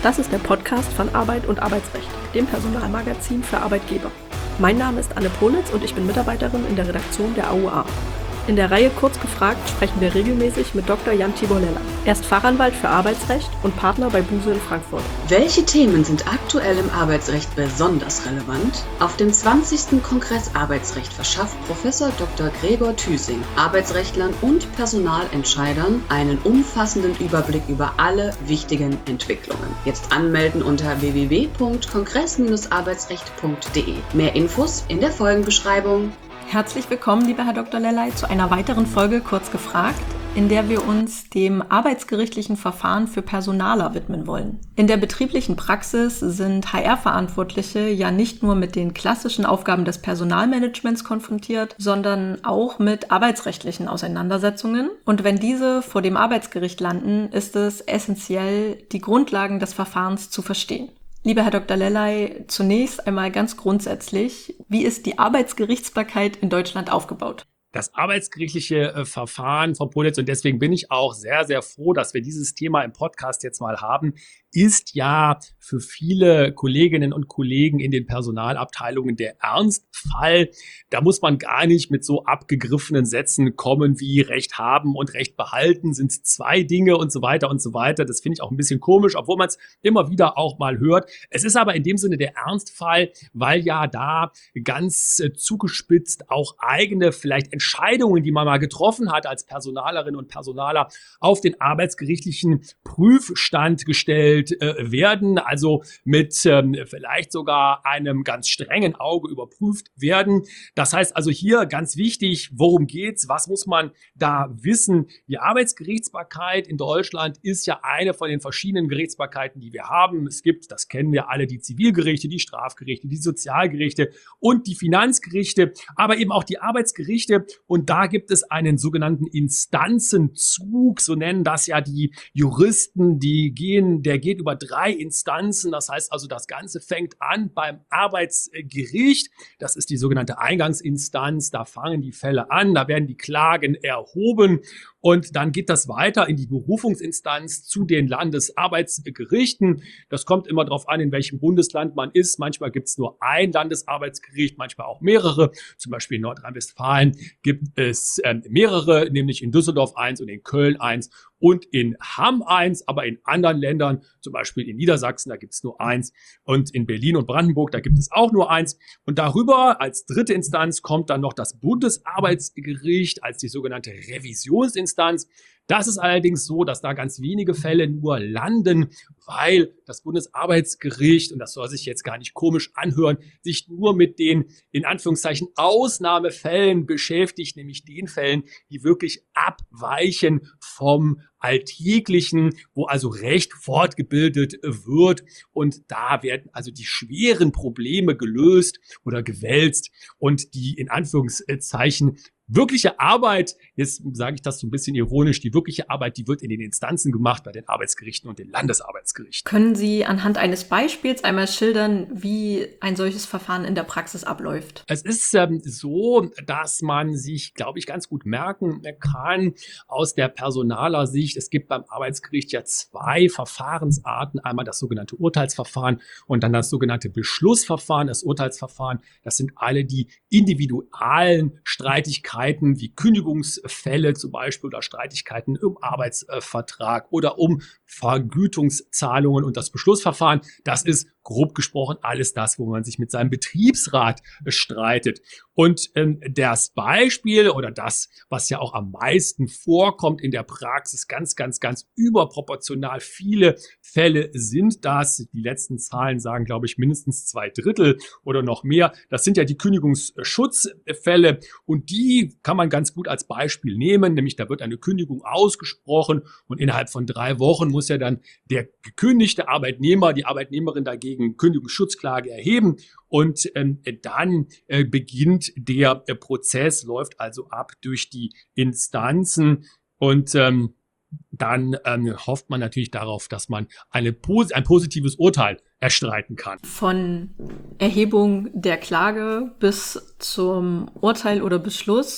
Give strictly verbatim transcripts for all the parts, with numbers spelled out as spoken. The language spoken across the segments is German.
Das ist der Podcast von Arbeit und Arbeitsrecht, dem Personalmagazin für Arbeitgeber. Mein Name ist Anne Politz und ich bin Mitarbeiterin in der Redaktion der A U A. In der Reihe Kurz gefragt sprechen wir regelmäßig mit Doktor Jan Tibor Leller. Er ist Fachanwalt für Arbeitsrecht und Partner bei Buse in Frankfurt. Welche Themen sind aktuell im Arbeitsrecht besonders relevant? Auf dem zwanzigsten Kongress Arbeitsrecht verschafft Professor Doktor Gregor Thüssing Arbeitsrechtlern und Personalentscheidern einen umfassenden Überblick über alle wichtigen Entwicklungen. Jetzt anmelden unter w w w punkt kongress Bindestrich arbeitsrecht punkt d e. Mehr Infos in der Folgenbeschreibung. Herzlich willkommen, lieber Herr Doktor Lellay, zu einer weiteren Folge Kurz gefragt, in der wir uns dem arbeitsgerichtlichen Verfahren für Personaler widmen wollen. In der betrieblichen Praxis sind H R-Verantwortliche ja nicht nur mit den klassischen Aufgaben des Personalmanagements konfrontiert, sondern auch mit arbeitsrechtlichen Auseinandersetzungen. Und wenn diese vor dem Arbeitsgericht landen, ist es essentiell, die Grundlagen des Verfahrens zu verstehen. Lieber Herr Doktor Lellay, zunächst einmal ganz grundsätzlich, wie ist die Arbeitsgerichtsbarkeit in Deutschland aufgebaut? Das arbeitsgerichtliche äh, Verfahren, Frau Politz, und deswegen bin ich auch sehr, sehr froh, dass wir dieses Thema im Podcast jetzt mal haben, ist ja für viele Kolleginnen und Kollegen in den Personalabteilungen der Ernstfall. Da muss man gar nicht mit so abgegriffenen Sätzen kommen wie Recht haben und Recht behalten sind zwei Dinge und so weiter und so weiter. Das finde ich auch ein bisschen komisch, obwohl man es immer wieder auch mal hört. Es ist aber in dem Sinne der Ernstfall, weil ja da ganz äh, zugespitzt auch eigene vielleicht Entscheidungen, die man mal getroffen hat als Personalerin und Personaler, auf den arbeitsgerichtlichen Prüfstand gestellt äh, werden, also mit ähm, vielleicht sogar einem ganz strengen Auge überprüft werden. Das heißt also hier ganz wichtig, worum geht's? Was muss man da wissen? Die Arbeitsgerichtsbarkeit in Deutschland ist ja eine von den verschiedenen Gerichtsbarkeiten, die wir haben. Es gibt, das kennen wir alle, die Zivilgerichte, die Strafgerichte, die Sozialgerichte und die Finanzgerichte, aber eben auch die Arbeitsgerichte. Und da gibt es einen sogenannten Instanzenzug, so nennen das ja die Juristen, die gehen, der geht über drei Instanzen. Das heißt also, das Ganze fängt an beim Arbeitsgericht. Das ist die sogenannte Eingangsinstanz. Da fangen die Fälle an, da werden die Klagen erhoben. Und dann geht das weiter in die Berufungsinstanz zu den Landesarbeitsgerichten. Das kommt immer darauf an, in welchem Bundesland man ist. Manchmal gibt es nur ein Landesarbeitsgericht, manchmal auch mehrere. Zum Beispiel in Nordrhein-Westfalen gibt es äh, mehrere, nämlich in Düsseldorf eins und in Köln eins und in Hamm eins. Aber in anderen Ländern, zum Beispiel in Niedersachsen, da gibt es nur eins. Und in Berlin und Brandenburg, da gibt es auch nur eins. Und darüber als dritte Instanz kommt dann noch das Bundesarbeitsgericht als die sogenannte Revisionsinstanz. Das ist allerdings so, dass da ganz wenige Fälle nur landen, weil das Bundesarbeitsgericht, und das soll sich jetzt gar nicht komisch anhören, sich nur mit den, in Anführungszeichen, Ausnahmefällen beschäftigt, nämlich den Fällen, die wirklich abweichen vom Alltäglichen, wo also Recht fortgebildet wird. Und da werden also die schweren Probleme gelöst oder gewälzt und die in Anführungszeichen wirkliche Arbeit, jetzt sage ich das so ein bisschen ironisch, die wirkliche Arbeit, die wird in den Instanzen gemacht, bei den Arbeitsgerichten und den Landesarbeitsgerichten. Können Sie anhand eines Beispiels einmal schildern, wie ein solches Verfahren in der Praxis abläuft? Es ist ähm, so, dass man sich, glaube ich, ganz gut merken kann aus der Personalersicht. Es gibt beim Arbeitsgericht ja zwei Verfahrensarten. Einmal das sogenannte Urteilsverfahren und dann das sogenannte Beschlussverfahren. Das Urteilsverfahren, das sind alle die individualen Streitigkeiten, wie Kündigungsfälle zum Beispiel oder Streitigkeiten im Arbeitsvertrag oder um Vergütungszahlungen. Und das Beschlussverfahren, das ist grob gesprochen alles das, wo man sich mit seinem Betriebsrat streitet. Und ähm, das Beispiel oder das, was ja auch am meisten vorkommt in der Praxis, ganz, ganz, ganz überproportional viele Fälle sind das. Die letzten Zahlen sagen, glaube ich, mindestens zwei Drittel oder noch mehr. Das sind ja die Kündigungsschutzfälle und die kann man ganz gut als Beispiel nehmen, nämlich da wird eine Kündigung ausgesprochen und innerhalb von drei Wochen muss ja dann der gekündigte Arbeitnehmer, die Arbeitnehmerin dagegen Kündigungsschutzklage erheben und ähm, dann äh, beginnt der äh, Prozess, läuft also ab durch die Instanzen und ähm, dann ähm, hofft man natürlich darauf, dass man eine, ein positives Urteil erstreiten kann. Von Erhebung der Klage bis zum Urteil oder Beschluss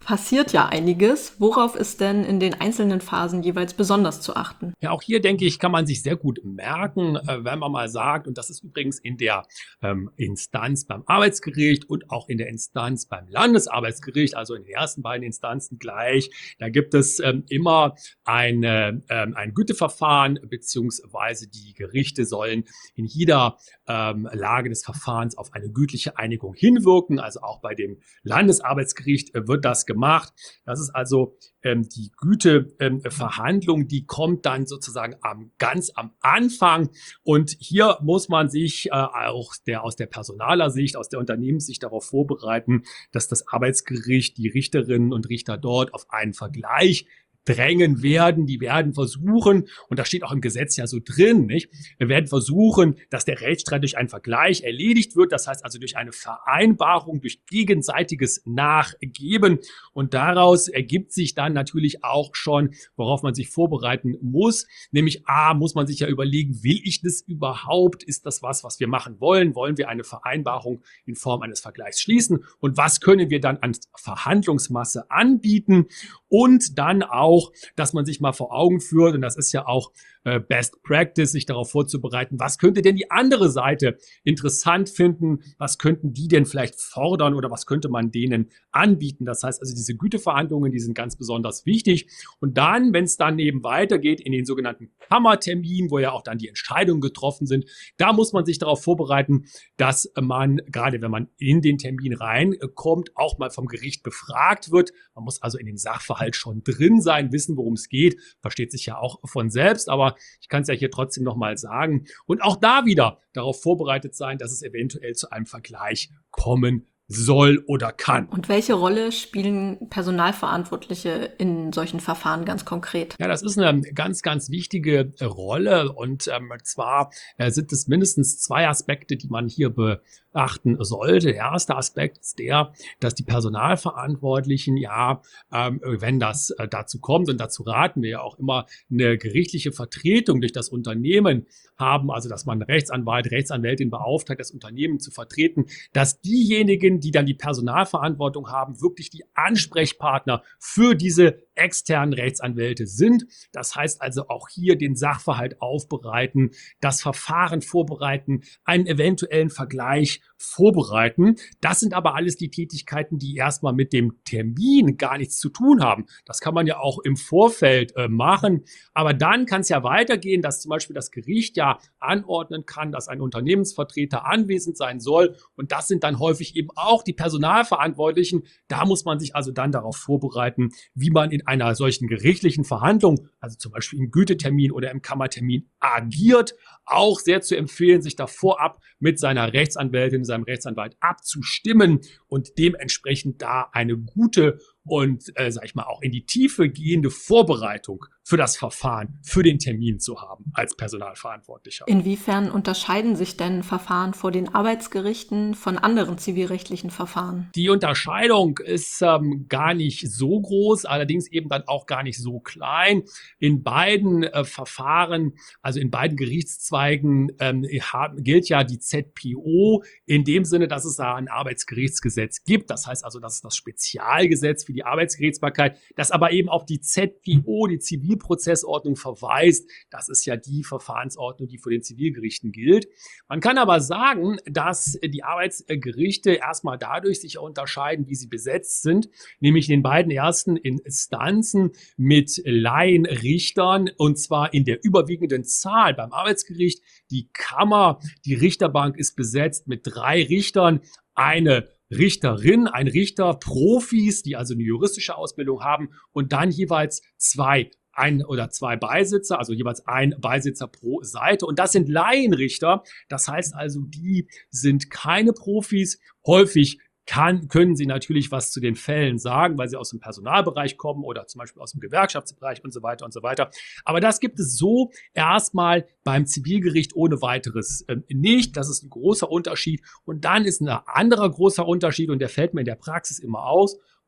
passiert ja einiges. Worauf ist denn in den einzelnen Phasen jeweils besonders zu achten? Ja, auch hier, denke ich, kann man sich sehr gut merken, äh, wenn man mal sagt, und das ist übrigens in der ähm, Instanz beim Arbeitsgericht und auch in der Instanz beim Landesarbeitsgericht, also in den ersten beiden Instanzen gleich, da gibt es ähm, immer eine, ähm, ein Güteverfahren, beziehungsweise die Gerichte sollen in jeder ähm, Lage des Verfahrens auf eine gütliche Einigung hinwirken. Also auch bei dem Landesarbeitsgericht äh, wird das gemacht. Das ist also ähm, die Güteverhandlung, ähm, die kommt dann sozusagen am, ganz am Anfang. Und hier muss man sich äh, auch der, aus der Personalersicht, aus der Unternehmenssicht darauf vorbereiten, dass das Arbeitsgericht die Richterinnen und Richter dort auf einen Vergleich drängen werden, die werden versuchen, und das steht auch im Gesetz ja so drin, nicht? Wir werden versuchen, dass der Rechtsstreit durch einen Vergleich erledigt wird, das heißt also durch eine Vereinbarung, durch gegenseitiges Nachgeben, und daraus ergibt sich dann natürlich auch schon, worauf man sich vorbereiten muss, nämlich A, muss man sich ja überlegen, will ich das überhaupt? Ist das was, was wir machen wollen? Wollen wir eine Vereinbarung in Form eines Vergleichs schließen? Und was können wir dann an Verhandlungsmasse anbieten? Und dann auch Auch, dass man sich mal vor Augen führt, und das ist ja auch äh, Best Practice, sich darauf vorzubereiten, was könnte denn die andere Seite interessant finden, was könnten die denn vielleicht fordern oder was könnte man denen anbieten. Das heißt also, diese Güteverhandlungen, die sind ganz besonders wichtig. Und dann, wenn es dann eben weitergeht in den sogenannten Kammertermin, wo ja auch dann die Entscheidungen getroffen sind, da muss man sich darauf vorbereiten, dass man, gerade wenn man in den Termin reinkommt, auch mal vom Gericht befragt wird. Man muss also in dem Sachverhalt schon drin sein, wissen, worum es geht, versteht sich ja auch von selbst, aber ich kann es ja hier trotzdem nochmal sagen. Und auch da wieder darauf vorbereitet sein, dass es eventuell zu einem Vergleich kommen soll oder kann. Und welche Rolle spielen Personalverantwortliche in solchen Verfahren ganz konkret? Ja, das ist eine ganz, ganz wichtige Rolle, und ähm, zwar äh, sind es mindestens zwei Aspekte, die man hier beachten sollte. Der erste Aspekt ist der, dass die Personalverantwortlichen, ja, ähm, wenn das äh, dazu kommt, und dazu raten wir ja auch immer, eine gerichtliche Vertretung durch das Unternehmen haben, also dass man Rechtsanwalt, Rechtsanwältin beauftragt, das Unternehmen zu vertreten, dass diejenigen, die dann die Personalverantwortung haben, wirklich die Ansprechpartner für diese externen Rechtsanwälte sind. Das heißt also auch hier den Sachverhalt aufbereiten, das Verfahren vorbereiten, einen eventuellen Vergleich vorbereiten. Das sind aber alles die Tätigkeiten, die erstmal mit dem Termin gar nichts zu tun haben. Das kann man ja auch im Vorfeld äh, machen. Aber dann kann es ja weitergehen, dass zum Beispiel das Gericht ja anordnen kann, dass ein Unternehmensvertreter anwesend sein soll. Und das sind dann häufig eben auch die Personalverantwortlichen. Da muss man sich also dann darauf vorbereiten, wie man in einer solchen gerichtlichen Verhandlung, also zum Beispiel im Gütetermin oder im Kammertermin, agiert. Auch sehr zu empfehlen, sich da vorab mit seiner Rechtsanwältin, seinem Rechtsanwalt abzustimmen und dementsprechend da eine gute und, äh, sag ich mal, auch in die Tiefe gehende Vorbereitung für das Verfahren, für den Termin zu haben als Personalverantwortlicher. Inwiefern unterscheiden sich denn Verfahren vor den Arbeitsgerichten von anderen zivilrechtlichen Verfahren? Die Unterscheidung ist ähm, gar nicht so groß, allerdings eben dann auch gar nicht so klein. In beiden äh, Verfahren, also in beiden Gerichtszweigen, ähm, haben, gilt ja die Z P O in dem Sinne, dass es da ein Arbeitsgerichtsgesetz gibt. Das heißt also, das ist das Spezialgesetz für die Arbeitsgerichtsbarkeit, das aber eben auf die Z P O, die Zivilprozessordnung, verweist. Das ist ja die Verfahrensordnung, die für den Zivilgerichten gilt. Man kann aber sagen, dass die Arbeitsgerichte erstmal dadurch sich unterscheiden, wie sie besetzt sind, nämlich in den beiden ersten Instanzen mit Laienrichtern, und zwar in der überwiegenden Zahl. Beim Arbeitsgericht, die Kammer, die Richterbank ist besetzt mit drei Richtern, eine Richterin, ein Richter, Profis, die also eine juristische Ausbildung haben, und dann jeweils zwei ein oder zwei Beisitzer, also jeweils ein Beisitzer pro Seite. Und das sind Laienrichter. Das heißt also, die sind keine Profis. Häufig kann, können sie natürlich was zu den Fällen sagen, weil sie aus dem Personalbereich kommen oder zum Beispiel aus dem Gewerkschaftsbereich und so weiter und so weiter. Aber das gibt es so erstmal beim Zivilgericht ohne weiteres äh, nicht. Das ist ein großer Unterschied. Und dann ist ein anderer großer Unterschied, und der fällt mir in der Praxis immer aus.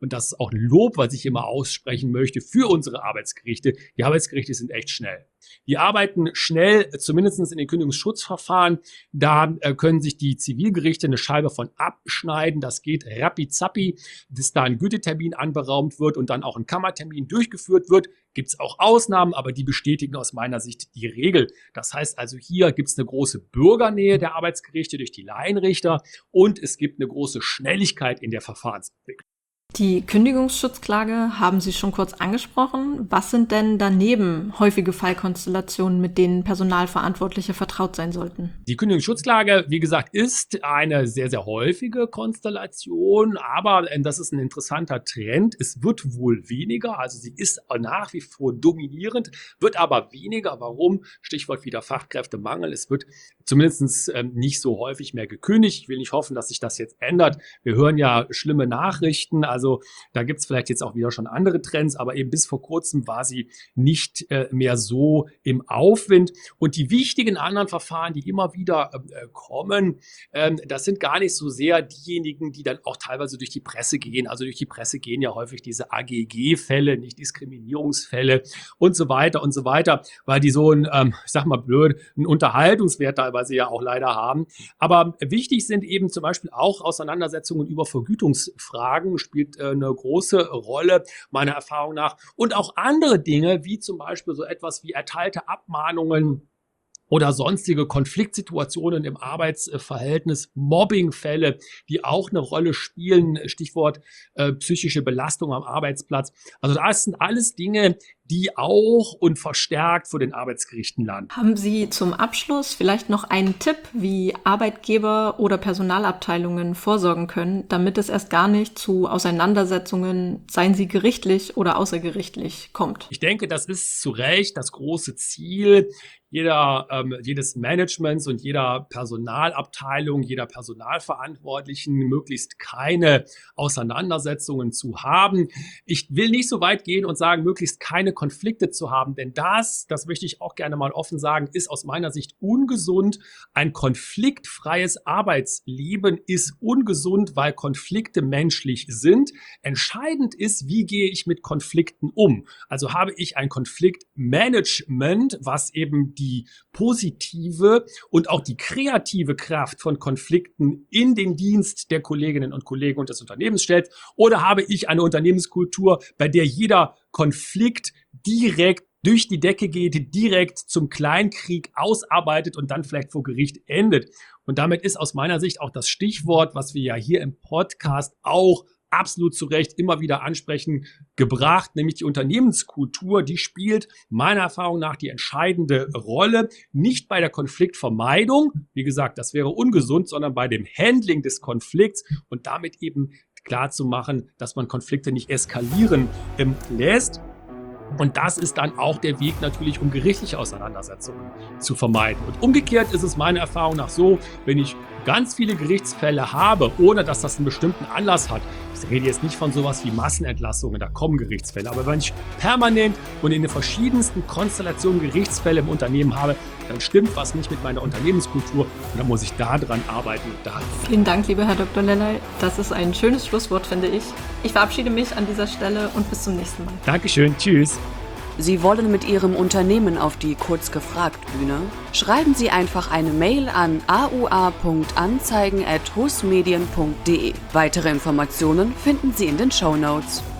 und das ist auch ein Lob, was ich immer aussprechen möchte für unsere Arbeitsgerichte. Die Arbeitsgerichte sind echt schnell. Die arbeiten schnell, zumindest in den Kündigungsschutzverfahren. Da äh, können sich die Zivilgerichte eine Scheibe von abschneiden. Das geht rappi-zappi, bis da ein Gütetermin anberaumt wird und dann auch ein Kammertermin durchgeführt wird. Gibt es auch Ausnahmen, aber die bestätigen aus meiner Sicht die Regel. Das heißt also, hier gibt es eine große Bürgernähe der Arbeitsgerichte durch die Laienrichter und es gibt eine große Schnelligkeit in der Verfahrensentwicklung. Die Kündigungsschutzklage haben Sie schon kurz angesprochen. Was sind denn daneben häufige Fallkonstellationen, mit denen Personalverantwortliche vertraut sein sollten? Die Kündigungsschutzklage, wie gesagt, ist eine sehr, sehr häufige Konstellation, aber das ist ein interessanter Trend. Es wird wohl weniger, also sie ist nach wie vor dominierend, wird aber weniger. Warum? Stichwort wieder Fachkräftemangel. Es wird zumindest nicht so häufig mehr gekündigt. Ich will nicht hoffen, dass sich das jetzt ändert. Wir hören ja schlimme Nachrichten, also Also da gibt es vielleicht jetzt auch wieder schon andere Trends, aber eben bis vor kurzem war sie nicht äh, mehr so im Aufwind. Und die wichtigen anderen Verfahren, die immer wieder äh, kommen, ähm, das sind gar nicht so sehr diejenigen, die dann auch teilweise durch die Presse gehen. Also durch die Presse gehen ja häufig diese A G G-Fälle, nicht Diskriminierungsfälle und so weiter und so weiter, weil die so ein, ähm, ich sag mal blöd, einen Unterhaltungswert teilweise ja auch leider haben. Aber wichtig sind eben zum Beispiel auch Auseinandersetzungen über Vergütungsfragen, spielt eine große Rolle, meiner Erfahrung nach. Und auch andere Dinge, wie zum Beispiel so etwas wie erteilte Abmahnungen oder sonstige Konfliktsituationen im Arbeitsverhältnis, Mobbingfälle, die auch eine Rolle spielen, Stichwort äh, psychische Belastung am Arbeitsplatz. Also das sind alles Dinge, die auch und verstärkt vor den Arbeitsgerichten landen. Haben Sie zum Abschluss vielleicht noch einen Tipp, wie Arbeitgeber oder Personalabteilungen vorsorgen können, damit es erst gar nicht zu Auseinandersetzungen, seien sie gerichtlich oder außergerichtlich, kommt? Ich denke, das ist zu Recht das große Ziel jeder, ähm, jedes Managements und jeder Personalabteilung, jeder Personalverantwortlichen, möglichst keine Auseinandersetzungen zu haben. Ich will nicht so weit gehen und sagen, möglichst keine Konflikte zu haben, denn das, das möchte ich auch gerne mal offen sagen, ist aus meiner Sicht ungesund. Ein konfliktfreies Arbeitsleben ist ungesund, weil Konflikte menschlich sind. Entscheidend ist, wie gehe ich mit Konflikten um? Also habe ich ein Konfliktmanagement, was eben die positive und auch die kreative Kraft von Konflikten in den Dienst der Kolleginnen und Kollegen und des Unternehmens stellt, oder habe ich eine Unternehmenskultur, bei der jeder Konflikt direkt durch die Decke geht, direkt zum Kleinkrieg ausarbeitet und dann vielleicht vor Gericht endet. Und damit ist aus meiner Sicht auch das Stichwort, was wir ja hier im Podcast auch absolut zu Recht immer wieder ansprechen, gebracht, nämlich die Unternehmenskultur, die spielt meiner Erfahrung nach die entscheidende Rolle, nicht bei der Konfliktvermeidung, wie gesagt, das wäre ungesund, sondern bei dem Handling des Konflikts und damit eben klar zu machen, dass man Konflikte nicht eskalieren ähm, lässt. Und das ist dann auch der Weg natürlich, um gerichtliche Auseinandersetzungen zu vermeiden. Und umgekehrt ist es meiner Erfahrung nach so, wenn ich ganz viele Gerichtsfälle habe, ohne dass das einen bestimmten Anlass hat. Ich rede jetzt nicht von sowas wie Massenentlassungen, da kommen Gerichtsfälle. Aber wenn ich permanent und in den verschiedensten Konstellationen Gerichtsfälle im Unternehmen habe, dann stimmt was nicht mit meiner Unternehmenskultur und dann muss ich daran arbeiten. Daran. Vielen Dank, lieber Herr Doktor Lellay. Das ist ein schönes Schlusswort, finde ich. Ich verabschiede mich an dieser Stelle und bis zum nächsten Mal. Dankeschön, tschüss. Sie wollen mit Ihrem Unternehmen auf die Kurzgefragt-Bühne? Schreiben Sie einfach eine Mail an a u a punkt anzeigen at husmedien punkt de. Weitere Informationen finden Sie in den Shownotes.